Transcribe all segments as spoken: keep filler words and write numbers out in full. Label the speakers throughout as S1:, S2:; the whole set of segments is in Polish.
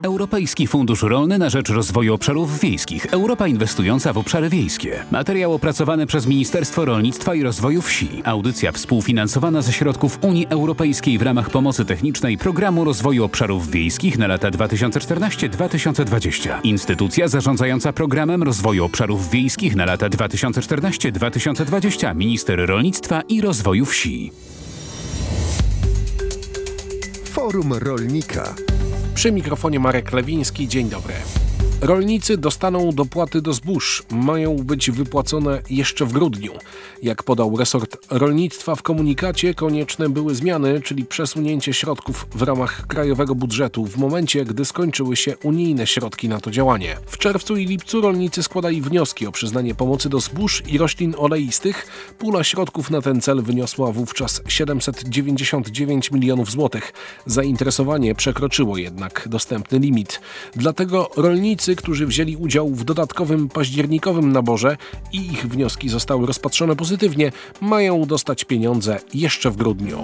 S1: Europejski Fundusz Rolny na rzecz Rozwoju Obszarów Wiejskich. Europa inwestująca w obszary wiejskie. Materiał opracowany przez Ministerstwo Rolnictwa i Rozwoju Wsi. Audycja współfinansowana ze środków Unii Europejskiej w ramach pomocy technicznej Programu Rozwoju Obszarów Wiejskich na lata dwa tysiące czternaście do dwa tysiące dwudziestego. Instytucja zarządzająca Programem Rozwoju Obszarów Wiejskich na lata dwa tysiące czternaście do dwa tysiące dwudziestego. Minister Rolnictwa i Rozwoju Wsi.
S2: Forum Rolnika.
S3: Przy mikrofonie Marek Lewiński. Dzień dobry. Rolnicy dostaną dopłaty do zbóż. Mają być wypłacone jeszcze w grudniu. Jak podał resort rolnictwa w komunikacie, konieczne były zmiany, czyli przesunięcie środków w ramach krajowego budżetu w momencie, gdy skończyły się unijne środki na to działanie. W czerwcu i lipcu rolnicy składali wnioski o przyznanie pomocy do zbóż i roślin oleistych. Pula środków na ten cel wyniosła wówczas siedemset dziewięćdziesiąt dziewięć milionów złotych. Zainteresowanie przekroczyło jednak dostępny limit. Dlatego rolnicy, którzy wzięli udział w dodatkowym październikowym naborze i ich wnioski zostały rozpatrzone pozytywnie, mają dostać pieniądze jeszcze w grudniu.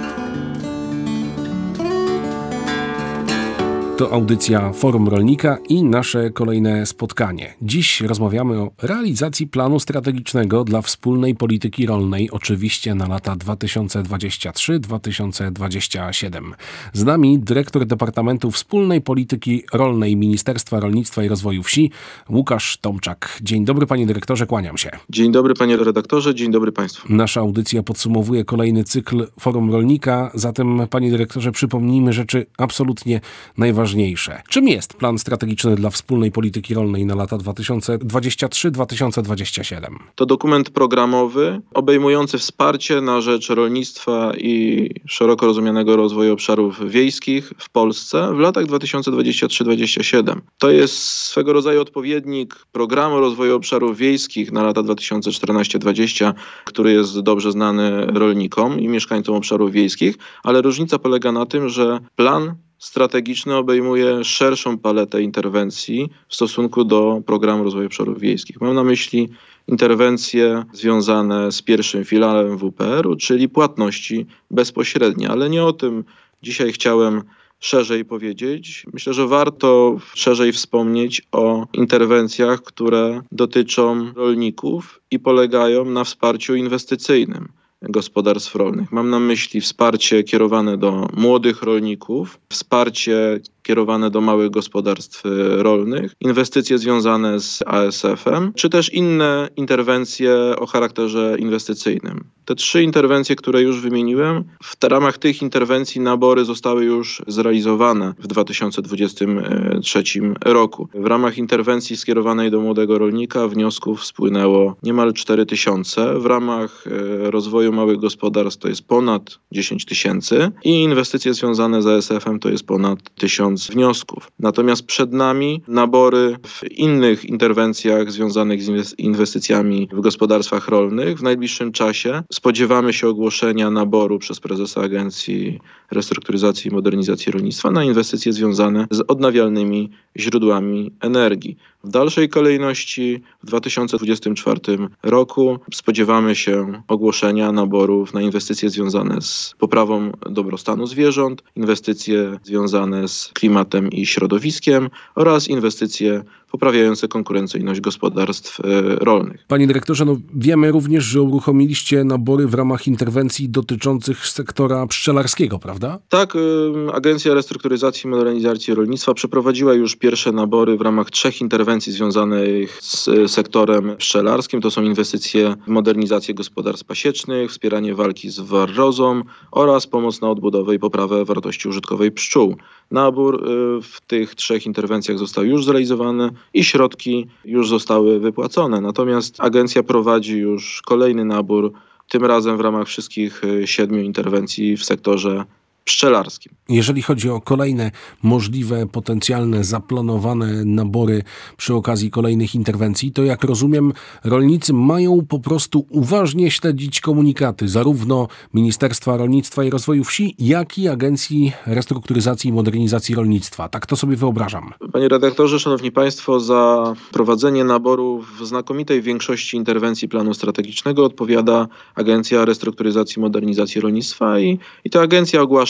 S3: To audycja Forum Rolnika i nasze kolejne spotkanie. Dziś rozmawiamy o realizacji planu strategicznego dla wspólnej polityki rolnej, oczywiście na lata dwa tysiące dwudziesty trzeci do dwa tysiące dwudziestego siódmego. Z nami dyrektor Departamentu Wspólnej Polityki Rolnej Ministerstwa Rolnictwa i Rozwoju Wsi, Łukasz Tomczak. Dzień dobry, panie dyrektorze, kłaniam się.
S4: Dzień dobry, panie redaktorze, dzień dobry państwu.
S3: Nasza audycja podsumowuje kolejny cykl Forum Rolnika, zatem, panie dyrektorze, przypomnijmy rzeczy absolutnie najważniejsze. Ważniejsze. Czym jest plan strategiczny dla wspólnej polityki rolnej na lata dwa tysiące dwudziesty trzeci do dwa tysiące dwudziestego siódmego?
S4: To dokument programowy obejmujący wsparcie na rzecz rolnictwa i szeroko rozumianego rozwoju obszarów wiejskich w Polsce w latach dwa tysiące dwudziesty trzeci do dwa tysiące dwudziestego siódmego. To jest swego rodzaju odpowiednik programu rozwoju obszarów wiejskich na lata dwa tysiące czternasty do dwudziestego, który jest dobrze znany rolnikom i mieszkańcom obszarów wiejskich, ale różnica polega na tym, że plan strategiczny obejmuje szerszą paletę interwencji w stosunku do programu rozwoju obszarów wiejskich. Mam na myśli interwencje związane z pierwszym filarem W P R u, czyli płatności bezpośrednie, ale nie o tym dzisiaj chciałem szerzej powiedzieć. Myślę, że warto szerzej wspomnieć o interwencjach, które dotyczą rolników i polegają na wsparciu inwestycyjnym gospodarstw rolnych. Mam na myśli wsparcie kierowane do młodych rolników, wsparcie kierowane do małych gospodarstw rolnych, inwestycje związane z A S F em, czy też inne interwencje o charakterze inwestycyjnym. Te trzy interwencje, które już wymieniłem, w ramach tych interwencji nabory zostały już zrealizowane w dwa tysiące dwudziestym trzecim roku. W ramach interwencji skierowanej do młodego rolnika wniosków spłynęło niemal cztery tysiące. W ramach rozwoju małych gospodarstw to jest ponad dziesięć tysięcy i inwestycje związane z A S F em to jest ponad tysiąc wniosków. Natomiast przed nami nabory w innych interwencjach związanych z inwestycjami w gospodarstwach rolnych. W najbliższym czasie spodziewamy się ogłoszenia naboru przez prezesa Agencji Restrukturyzacji i Modernizacji Rolnictwa na inwestycje związane z odnawialnymi źródłami energii. W dalszej kolejności w dwa tysiące dwudziestym czwartym roku spodziewamy się ogłoszenia naborów na inwestycje związane z poprawą dobrostanu zwierząt, inwestycje związane z klimatem i środowiskiem oraz inwestycje poprawiające konkurencyjność gospodarstw rolnych.
S3: Panie dyrektorze, no wiemy również, że uruchomiliście nabory w ramach interwencji dotyczących sektora pszczelarskiego, prawda?
S4: Tak, Agencja Restrukturyzacji i Modernizacji Rolnictwa przeprowadziła już pierwsze nabory w ramach trzech interwencji związanych z sektorem pszczelarskim. To są inwestycje w modernizację gospodarstw pasiecznych, wspieranie walki z warrozą oraz pomoc na odbudowę i poprawę wartości użytkowej pszczół. Nabór w tych trzech interwencjach został już zrealizowany i środki już zostały wypłacone. Natomiast agencja prowadzi już kolejny nabór, tym razem w ramach wszystkich siedmiu interwencji w sektorze pszczelarskim.
S3: Jeżeli chodzi o kolejne możliwe, potencjalne, zaplanowane nabory przy okazji kolejnych interwencji, to jak rozumiem, rolnicy mają po prostu uważnie śledzić komunikaty zarówno Ministerstwa Rolnictwa i Rozwoju Wsi, jak i Agencji Restrukturyzacji i Modernizacji Rolnictwa. Tak to sobie wyobrażam.
S4: Panie redaktorze, szanowni państwo, za prowadzenie naboru w znakomitej większości interwencji planu strategicznego odpowiada Agencja Restrukturyzacji i Modernizacji Rolnictwa i, i to agencja ogłasza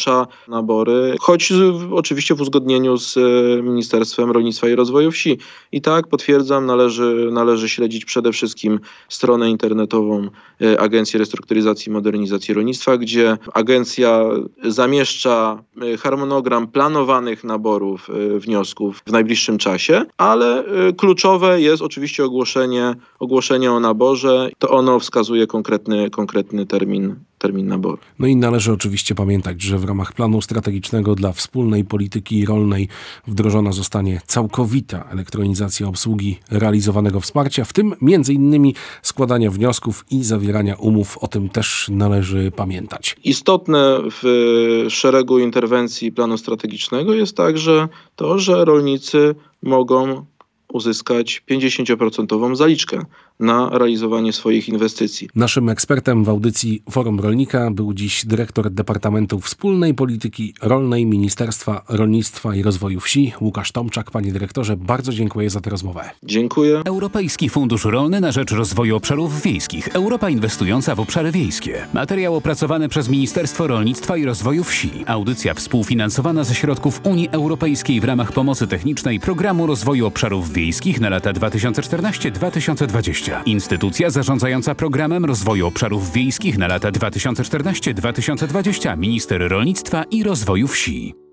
S4: ogłasza nabory, choć z, oczywiście w uzgodnieniu z Ministerstwem Rolnictwa i Rozwoju Wsi. I tak, potwierdzam, należy, należy śledzić przede wszystkim stronę internetową Agencji Restrukturyzacji i Modernizacji Rolnictwa, gdzie agencja zamieszcza harmonogram planowanych naborów wniosków w najbliższym czasie, ale kluczowe jest oczywiście ogłoszenie, ogłoszenie o naborze. To ono wskazuje konkretny, konkretny termin, termin naboru.
S3: No i należy oczywiście pamiętać, że w ramach planu strategicznego dla wspólnej polityki rolnej wdrożona zostanie całkowita elektronizacja obsługi realizowanego wsparcia, w tym między innymi składania wniosków i zawierania umów. O tym też należy pamiętać.
S4: Istotne w szeregu interwencji planu strategicznego jest także to, że rolnicy mogą uzyskać pięćdziesięcioprocentową zaliczkę na realizowanie swoich inwestycji.
S3: Naszym ekspertem w audycji Forum Rolnika był dziś dyrektor Departamentu Wspólnej Polityki Rolnej Ministerstwa Rolnictwa i Rozwoju Wsi, Łukasz Tomczak. Panie dyrektorze, bardzo dziękuję za tę rozmowę.
S4: Dziękuję.
S1: Europejski Fundusz Rolny na rzecz Rozwoju Obszarów Wiejskich. Europa inwestująca w obszary wiejskie. Materiał opracowany przez Ministerstwo Rolnictwa i Rozwoju Wsi. Audycja współfinansowana ze środków Unii Europejskiej w ramach pomocy technicznej Programu Rozwoju Obszarów Wiejskich na lata dwa tysiące czternaście do dwa tysiące dwudziestego. Instytucja zarządzająca Programem Rozwoju Obszarów Wiejskich na lata dwa tysiące czternaście do dwa tysiące dwudziestego. Minister Rolnictwa i Rozwoju Wsi.